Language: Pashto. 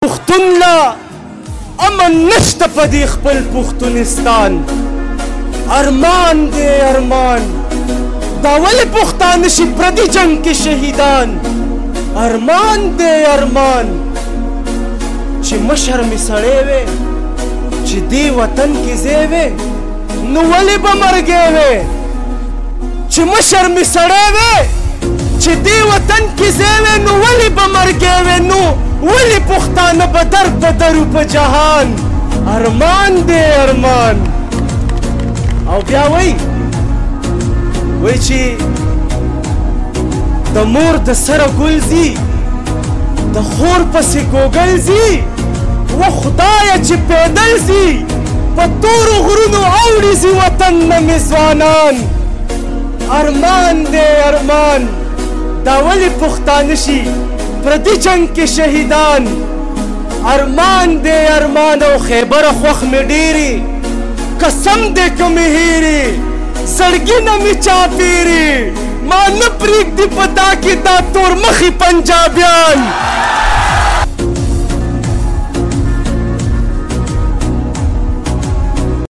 پښتون لا امن نشته په دې خپل پښتونستان ارمان دی ارمان دا ولې پښتانه شي پردي جنگ کې شهیدان ارمان دی ارمان چې مشر مې سړی وې چې دې وطن کې ځای وې نو ولې به مرګی وې چې مشر مې سړی وې چې دې وطن کې ځای وې نو ولې به مرګی وې نو ولې پښتانه به در بدرو په جهان ارمان دی ارمان او بیا وای چې د مور د سره ګل ځي د خور پسې ګوګل ځي و خدایه چې پیدل ځي په تورو غرونو اوړي ځي وطن نه مې ځوانان ارمان دی ارمان دا ولې پښتانه شي پردي جنگ کې شهیدان ارمان دی ارمان او خیبره خوښ مې ډېرې قسم دې که مې هېرې زړګي نه مې چاپېرې ما نه پرېږدي په دا کې دا تور مخي پنجابیان